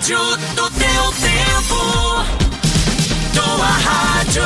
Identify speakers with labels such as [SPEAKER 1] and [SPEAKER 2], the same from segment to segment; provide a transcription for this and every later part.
[SPEAKER 1] rádio do teu tempo. Tua rádio.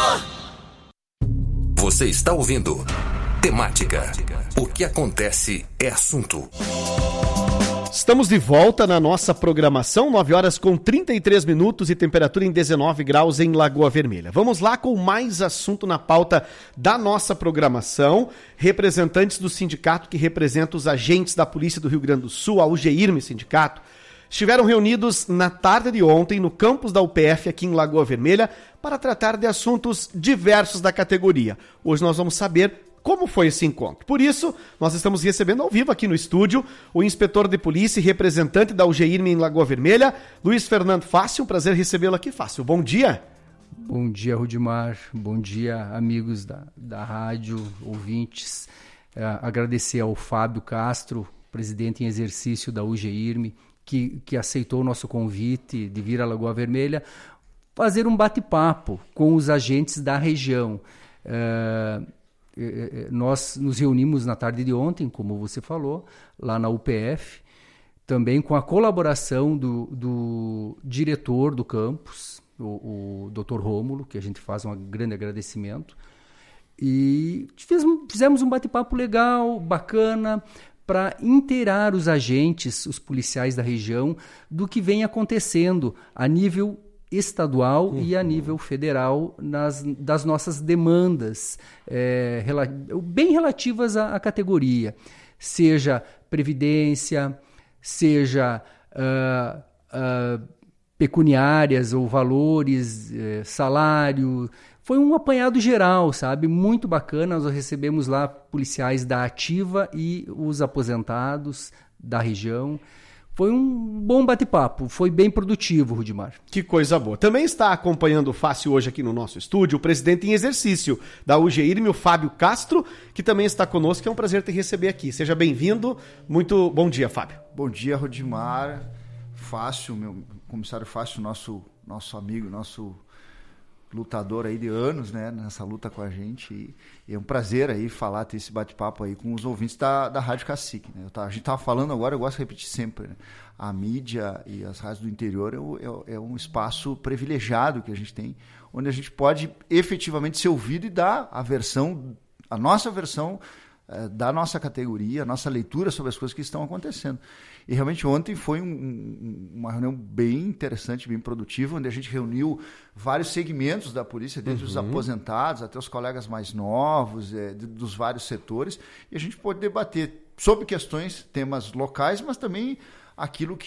[SPEAKER 2] Você está ouvindo Temática. O que acontece é assunto.
[SPEAKER 3] Estamos de volta na nossa programação, 9h33 e temperatura em 19 graus em Lagoa Vermelha. Vamos lá com mais assunto na pauta da nossa programação. Representantes do sindicato que representa os agentes da Polícia do Rio Grande do Sul, a UGIRME Sindicato, estiveram reunidos na tarde de ontem no campus da UPF aqui em Lagoa Vermelha para tratar de assuntos diversos da categoria. Hoje nós vamos saber como foi esse encontro. Por isso, nós estamos recebendo ao vivo aqui no estúdio o inspetor de polícia e representante da UGIRME em Lagoa Vermelha, Luiz Fernando Fácio. Um prazer recebê-lo aqui, Fácio. Bom dia.
[SPEAKER 4] Bom dia, Rudimar. Bom dia, amigos da rádio, ouvintes. Agradecer ao Fábio Castro, presidente em exercício da UGIRME, que aceitou o nosso convite de vir à Lagoa Vermelha, fazer um bate-papo com os agentes da região. Nós nos reunimos na tarde de ontem, como você falou, lá na UPF, também com a colaboração do diretor do campus, o Dr. Rômulo, que a gente faz um grande agradecimento. E fizemos um bate-papo legal, bacana, para inteirar os agentes, os policiais da região, do que vem acontecendo a nível estadual e a nível federal das nossas demandas bem relativas à categoria, seja previdência, seja pecuniárias ou valores, salário. Foi um apanhado geral, sabe? Muito bacana. Nós recebemos lá policiais da ativa e os aposentados da região. Foi um bom bate-papo, foi bem produtivo, Rudimar.
[SPEAKER 3] Que coisa boa. Também está acompanhando o Fácio hoje aqui no nosso estúdio, o presidente em exercício da UGIRME, o Fábio Castro, que também está conosco, é um prazer te receber aqui. Seja bem-vindo. Muito bom dia, Fábio.
[SPEAKER 5] Bom dia, Rudimar. Fácio, meu comissário Fácio, nosso amigo, nosso lutador aí de anos, né, nessa luta com a gente, e é um prazer aí ter esse bate-papo aí com os ouvintes da Rádio Cacique, né? A gente estava falando agora, eu gosto de repetir sempre, né? A mídia e as rádios do interior é um espaço privilegiado que a gente tem, onde a gente pode efetivamente ser ouvido e dar a nossa versão da nossa categoria, a nossa leitura sobre as coisas que estão acontecendo. E realmente ontem foi uma reunião bem interessante, bem produtiva, onde a gente reuniu vários segmentos da polícia, desde os aposentados até os colegas mais novos, dos vários setores, e a gente pôde debater sobre questões, temas locais, mas também aquilo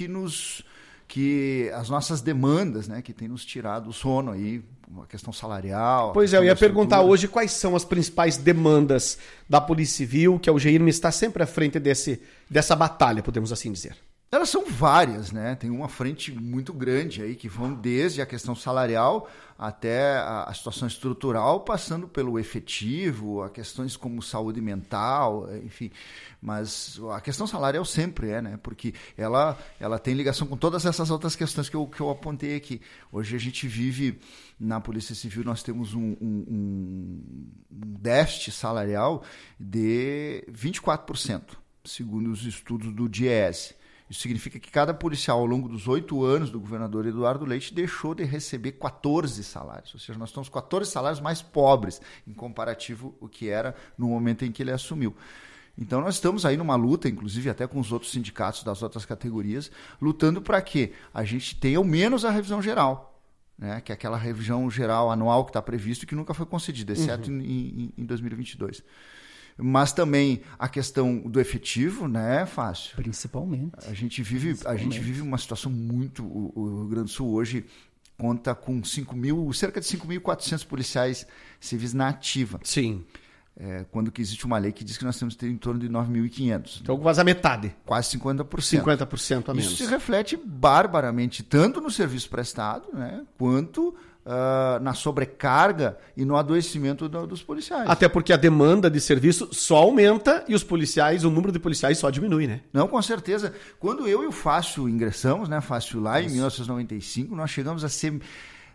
[SPEAKER 5] que as nossas demandas, né, que tem nos tirado o sono aí, uma questão salarial.
[SPEAKER 3] Pois eu ia perguntar hoje quais são as principais demandas da Polícia Civil, que a UGIRME está sempre à frente dessa batalha, podemos assim dizer.
[SPEAKER 5] Elas são várias, né? Tem uma frente muito grande aí, que vão desde a questão salarial até a situação estrutural, passando pelo efetivo, a questões como saúde mental, enfim. Mas a questão salarial sempre né? Porque ela tem ligação com todas essas outras questões que eu apontei aqui. Hoje a gente vive, na Polícia Civil, nós temos um déficit salarial de 24%, segundo os estudos do DIEESE. Isso significa que cada policial, ao longo dos 8 anos do governador Eduardo Leite, deixou de receber 14 salários. Ou seja, nós estamos 14 salários mais pobres, em comparativo ao que era no momento em que ele assumiu. Então nós estamos aí numa luta, inclusive até com os outros sindicatos das outras categorias, lutando para que a gente tenha ao menos a revisão geral, né? Que é aquela revisão geral anual que está previsto e que nunca foi concedida, exceto em 2022. Mas também a questão do efetivo, né, Fácio?
[SPEAKER 4] Principalmente.
[SPEAKER 5] A gente vive uma situação muito... O Rio Grande do Sul hoje conta com cerca de 5.400 policiais civis na ativa.
[SPEAKER 3] Sim.
[SPEAKER 5] Quando que existe uma lei que diz que nós temos que ter em torno de 9.500.
[SPEAKER 3] Então quase a metade.
[SPEAKER 5] Quase 50%.
[SPEAKER 3] 50% a menos.
[SPEAKER 5] Isso se reflete barbaramente tanto no serviço prestado, né, quanto na sobrecarga e no adoecimento dos policiais.
[SPEAKER 3] Até porque a demanda de serviço só aumenta e o número de policiais só diminui, né?
[SPEAKER 5] Não, com certeza. Quando eu e o Fácio ingressamos, né, Fácio, lá em 1995, nós chegamos a ser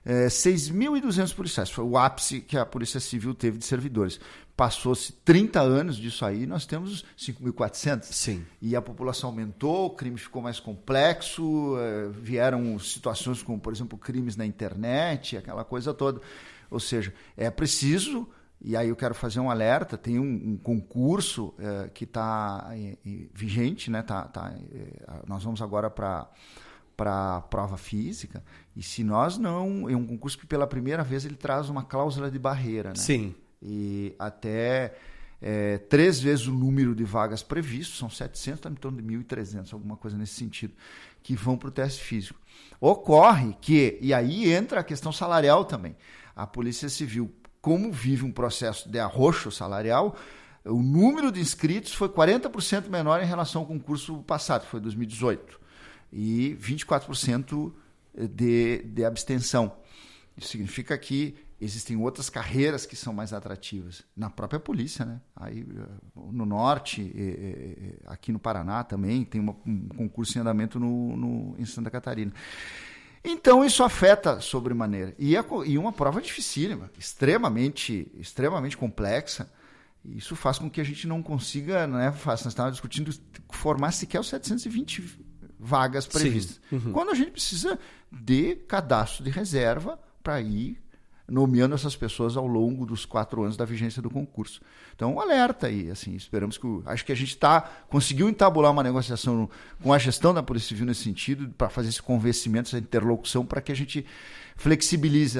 [SPEAKER 5] 6.200 policiais. Foi o ápice que a Polícia Civil teve de servidores. Passou-se 30 anos disso aí, nós temos 5.400.
[SPEAKER 3] Sim.
[SPEAKER 5] E a população aumentou, o crime ficou mais complexo, vieram situações como, por exemplo, crimes na internet, aquela coisa toda. Ou seja, é preciso, e aí eu quero fazer um alerta, tem um concurso que está vigente, né? Nós vamos agora para a prova física, e se nós não... É um concurso que pela primeira vez ele traz uma cláusula de barreira, né?
[SPEAKER 3] Sim.
[SPEAKER 5] E até 3 vezes o número de vagas previsto, são 700, está em torno de 1.300, alguma coisa nesse sentido, que vão para o teste físico. Ocorre que, e aí entra a questão salarial também, a Polícia Civil, como vive um processo de arroxo salarial, o número de inscritos foi 40% menor em relação ao concurso passado, que foi 2018, e 24% de abstenção. Isso significa que existem outras carreiras que são mais atrativas. Na própria polícia, né? Aí, no norte, aqui no Paraná também, tem um concurso em andamento em Santa Catarina. Então, isso afeta sobremaneira. E uma prova dificílima, extremamente complexa. Isso faz com que a gente não consiga, né? Nós estávamos discutindo formar sequer os 720 vagas previstas. Uhum. Quando a gente precisa de cadastro de reserva para ir nomeando essas pessoas ao longo dos 4 anos da vigência do concurso. Então, um alerta aí, assim, esperamos que... Acho que a gente conseguiu entabular uma negociação com a gestão da Polícia Civil nesse sentido, para fazer esse convencimento, essa interlocução, para que a gente flexibilize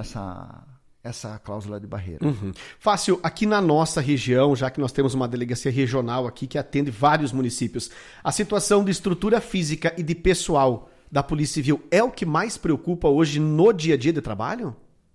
[SPEAKER 5] essa cláusula de barreira.
[SPEAKER 3] Uhum. Fácil, aqui na nossa região, já que nós temos uma delegacia regional aqui que atende vários municípios, a situação de estrutura física e de pessoal da Polícia Civil é o que mais preocupa hoje no dia a dia de trabalho?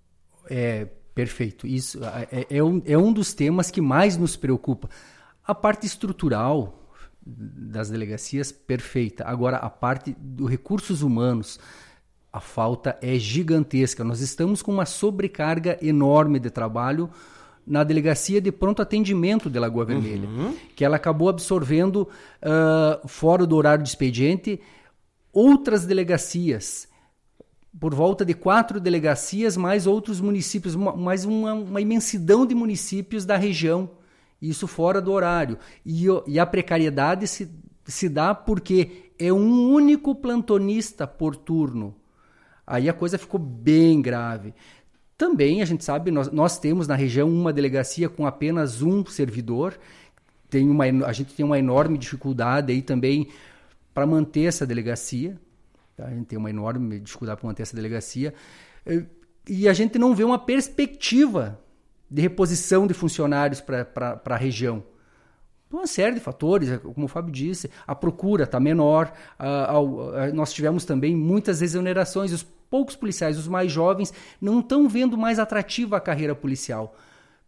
[SPEAKER 4] Perfeito. Isso é um dos temas que mais nos preocupa. A parte estrutural das delegacias, perfeita. Agora, a parte dos recursos humanos, a falta é gigantesca. Nós estamos com uma sobrecarga enorme de trabalho na delegacia de pronto atendimento de Lagoa Vermelha, que ela acabou absorvendo, fora do horário de expediente, outras delegacias, por volta de 4 delegacias, mais outros municípios, mais uma imensidão de municípios da região, isso fora do horário. E a precariedade se dá porque é um único plantonista por turno. Aí a coisa ficou bem grave. Também, a gente sabe, nós temos na região uma delegacia com apenas um servidor, a gente tem uma enorme dificuldade aí também para manter essa delegacia. A gente tem uma enorme dificuldade para manter essa delegacia. E a gente não vê uma perspectiva de reposição de funcionários para a região. Uma série de fatores, como o Fábio disse, a procura está menor, nós tivemos também muitas exonerações, os poucos policiais, os mais jovens, não estão vendo mais atrativa a carreira policial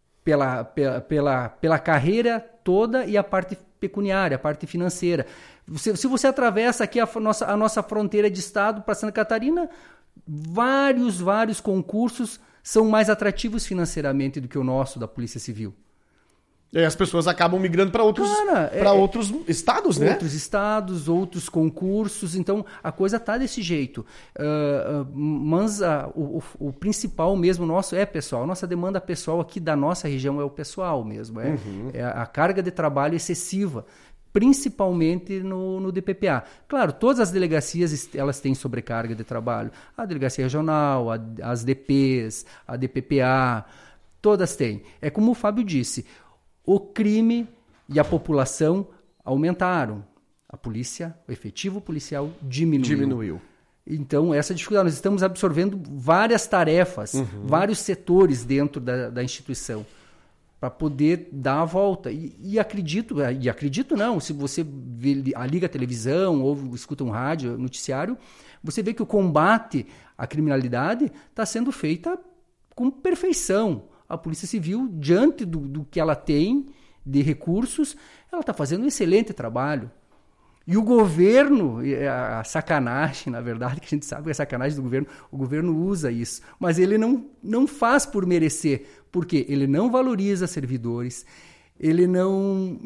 [SPEAKER 4] pela carreira toda e a parte pecuniária, a parte financeira. Se você atravessa aqui a nossa fronteira de estado para Santa Catarina, vários concursos são mais atrativos financeiramente do que o nosso da Polícia Civil.
[SPEAKER 3] E as pessoas acabam migrando para outros estados, né?
[SPEAKER 4] Outros estados, outros concursos. Então, a coisa está desse jeito. Mas o principal mesmo nosso é pessoal. A nossa demanda pessoal aqui da nossa região é o pessoal mesmo. É a carga de trabalho excessiva, principalmente no DPPA. Claro, todas as delegacias elas têm sobrecarga de trabalho. A delegacia regional, as DPs, a DPPA, todas têm. É como o Fábio disse, o crime e a população aumentaram. A polícia, o efetivo policial diminuiu. Então, essa dificuldade, nós estamos absorvendo várias tarefas, vários setores dentro da instituição, para poder dar a volta. E acredito não, se você liga a televisão ou escuta um rádio, noticiário, você vê que o combate à criminalidade está sendo feita com perfeição. A Polícia Civil, diante do que ela tem de recursos, ela está fazendo um excelente trabalho. E o governo, a sacanagem, na verdade, que a gente sabe que é sacanagem do governo, o governo usa isso, mas ele não faz por merecer, porque ele não valoriza servidores, ele não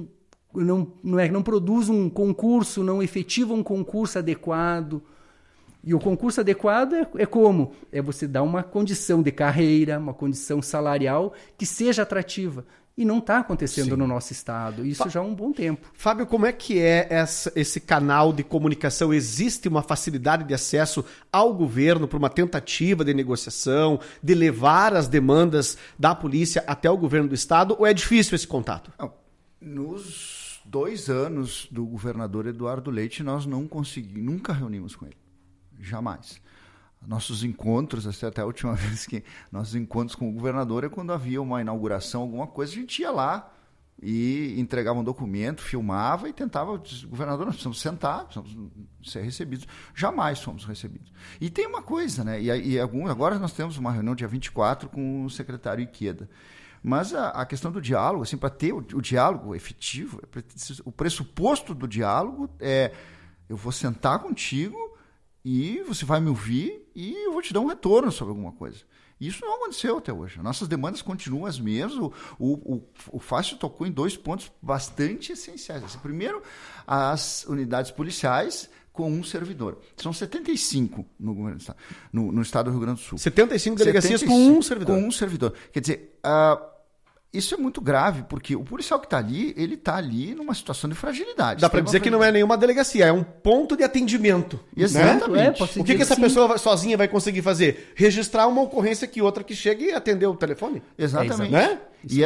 [SPEAKER 4] produz um concurso, não efetiva um concurso adequado. E o concurso adequado é como? É você dar uma condição de carreira, uma condição salarial que seja atrativa. E não está acontecendo no nosso estado. Isso já há um bom tempo.
[SPEAKER 3] Fábio, como é que é esse canal de comunicação? Existe uma facilidade de acesso ao governo para uma tentativa de negociação, de levar as demandas da polícia até o governo do estado? Ou é difícil esse contato?
[SPEAKER 5] Nos 2 anos do governador Eduardo Leite, nós nunca reunimos com ele. Jamais. Nossos encontros, até a última vez que nossos encontros com o governador é quando havia uma inauguração, alguma coisa, a gente ia lá e entregava um documento, filmava e tentava, governador, nós precisamos sentar, precisamos ser recebidos. Jamais fomos recebidos. E tem uma coisa, né? Agora nós temos uma reunião dia 24 com o secretário Ikeda. Mas a questão do diálogo, assim, para ter o diálogo efetivo, o pressuposto do diálogo é: eu vou sentar contigo e você vai me ouvir e eu vou te dar um retorno sobre alguma coisa. Isso não aconteceu até hoje. Nossas demandas continuam as mesmas. O Fácio tocou em 2 pontos bastante essenciais. Assim, primeiro, as unidades policiais com um servidor. São 75 no governo do estado, no estado do Rio Grande do Sul.
[SPEAKER 3] 75 delegacias com um servidor.
[SPEAKER 5] Com um servidor. Quer dizer, isso é muito grave, porque o policial que está ali, ele está ali numa situação de fragilidade.
[SPEAKER 3] Dá para dizer que não é nenhuma delegacia, é um ponto de atendimento.
[SPEAKER 5] Exatamente.
[SPEAKER 3] Né? O que essa pessoa sozinha vai conseguir fazer? Registrar uma ocorrência que outra que chegue e atender o telefone?
[SPEAKER 5] Exatamente.
[SPEAKER 3] Né?
[SPEAKER 5] E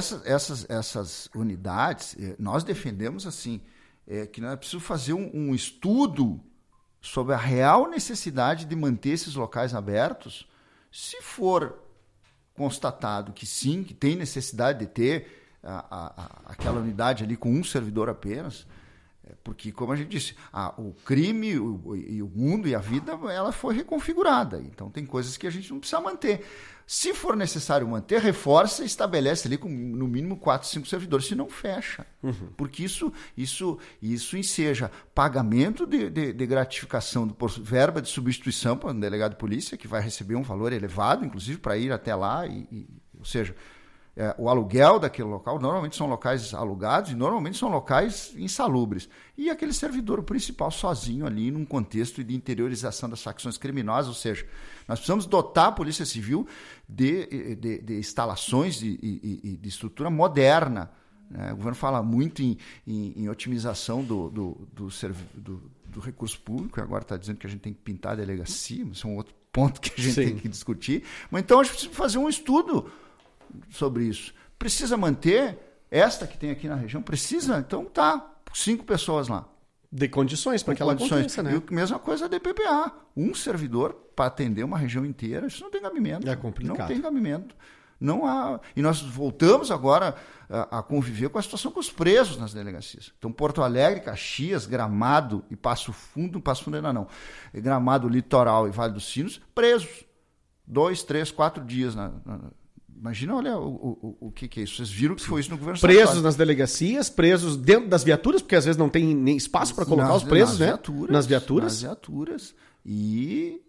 [SPEAKER 5] essas unidades, nós defendemos assim, que nós precisamos fazer um estudo sobre a real necessidade de manter esses locais abertos. Se for constatado que sim, que tem necessidade de ter aquela unidade ali com um servidor apenas, porque, como a gente disse, o crime e o mundo e a vida, ela foi reconfigurada. Então, tem coisas que a gente não precisa manter. Se for necessário manter, reforça e estabelece ali com no mínimo 4, 5 servidores, se não fecha. Porque isso enseja pagamento de gratificação por verba de substituição para um delegado de polícia, que vai receber um valor elevado, inclusive, para ir até lá. Ou seja, o aluguel daquele local, normalmente são locais alugados e normalmente são locais insalubres. E aquele servidor principal sozinho ali num contexto de interiorização das facções criminosas, ou seja, nós precisamos dotar a Polícia Civil de instalações e de estrutura moderna. O governo fala muito em otimização do recurso público, e agora está dizendo que a gente tem que pintar a delegacia, mas isso é um outro ponto que a gente tem que discutir. Mas então a gente precisa fazer um estudo sobre isso. Precisa manter esta que tem aqui na região? Precisa? Então 5 pessoas lá.
[SPEAKER 3] De condições para que ela aconteça, né?
[SPEAKER 5] E a mesma coisa da DPPA. Um servidor para atender uma região inteira, isso não tem cabimento.
[SPEAKER 3] É complicado.
[SPEAKER 5] Não tem cabimento. Não há. E nós voltamos agora a conviver com a situação com os presos nas delegacias. Então, Porto Alegre, Caxias, Gramado e Passo Fundo ainda não. Gramado, Litoral e Vale dos Sinos, presos. 2, 3, 4 dias Imagina, olha o que é isso. Vocês viram que foi isso no governo
[SPEAKER 3] presos
[SPEAKER 5] estadual.
[SPEAKER 3] Nas delegacias, presos dentro das viaturas, porque às vezes não tem nem espaço para colocar os presos, né? Nas viaturas.
[SPEAKER 5] Nas viaturas. E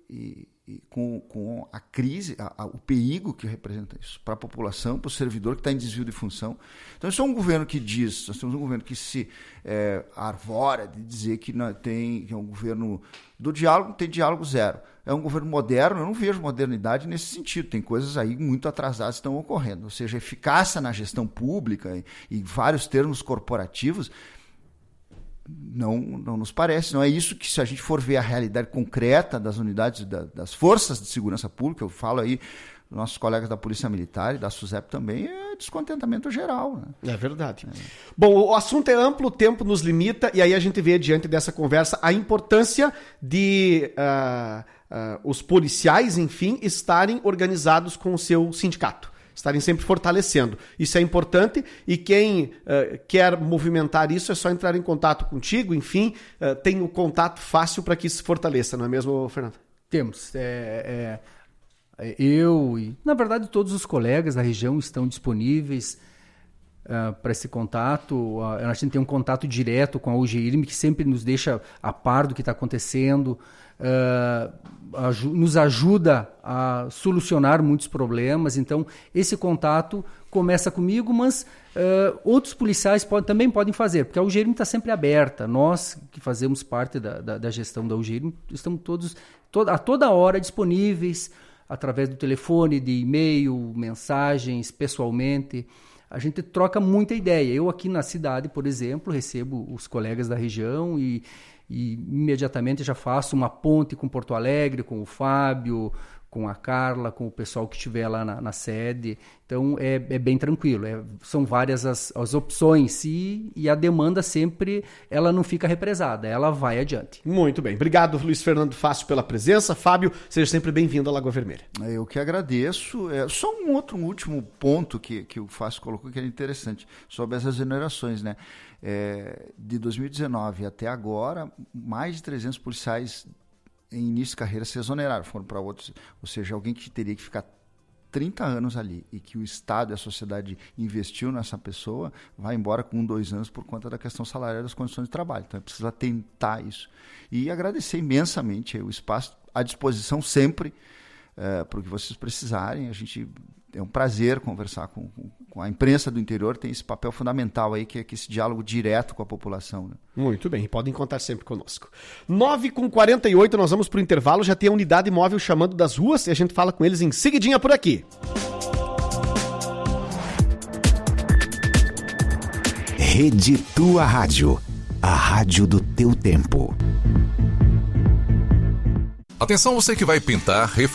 [SPEAKER 5] com a crise, o perigo que representa isso para a população, para o servidor que está em desvio de função. Então, isso é um governo que diz, nós temos um governo que se arvora de dizer que é um governo do diálogo, tem diálogo zero. É um governo moderno, eu não vejo modernidade nesse sentido. Tem coisas aí muito atrasadas que estão ocorrendo. Ou seja, eficácia na gestão pública e vários termos corporativos não nos parece. Não é isso que, se a gente for ver a realidade concreta das unidades, das forças de segurança pública, eu falo aí, nossos colegas da Polícia Militar e da SUSEP também, é descontentamento geral. Né?
[SPEAKER 3] É verdade. Bom, o assunto é amplo, o tempo nos limita, e aí a gente vê, diante dessa conversa, a importância de os policiais, enfim, estarem organizados com o seu sindicato. Estarem sempre fortalecendo. Isso é importante, e quem quer movimentar isso é só entrar em contato contigo, enfim, tem o contato fácil para que isso se fortaleça, não é mesmo, Fernando?
[SPEAKER 4] Temos. Eu e, na verdade, todos os colegas da região estão disponíveis. para esse contato. A gente tem um contato direto com a UGIRM, que sempre nos deixa a par do que está acontecendo, nos ajuda a solucionar muitos problemas. Então, esse contato começa comigo, mas outros policiais também podem fazer, porque a UGIRM está sempre aberta. Nós, que fazemos parte da gestão da UGIRM, estamos a toda hora disponíveis, através do telefone, de e-mail, mensagens, pessoalmente. A gente troca muita ideia. Eu aqui na cidade, por exemplo, recebo os colegas da região e imediatamente já faço uma ponte com Porto Alegre, com o Fábio, com a Carla, com o pessoal que estiver lá na sede. Então, é bem tranquilo. São várias as opções e a demanda sempre ela não fica represada, ela vai adiante.
[SPEAKER 3] Muito bem. Obrigado, Luiz Fernando Fácio, pela presença. Fábio, seja sempre bem-vindo à Lagoa Vermelha.
[SPEAKER 5] Eu que agradeço. Só um último ponto que o Fácio colocou que era interessante, sobre essas exonerações, né? De 2019 até agora, mais de 300 policiais em início de carreira se exoneraram, foram para outros, ou seja, alguém que teria que ficar 30 anos ali e que o Estado e a sociedade investiu nessa pessoa, vai embora com 2 anos por conta da questão salarial e das condições de trabalho. Então, precisa tentar isso. E agradecer imensamente o espaço à disposição sempre para o que vocês precisarem. É um prazer conversar com a imprensa do interior, tem esse papel fundamental aí, que é esse diálogo direto com a população. Né?
[SPEAKER 3] Muito bem, podem contar sempre conosco. 9h48, nós vamos para o intervalo, já tem a unidade móvel chamando das ruas e a gente fala com eles em seguidinha por aqui.
[SPEAKER 6] Rede Tua Rádio, a rádio do teu tempo.
[SPEAKER 2] Atenção, você que vai pintar,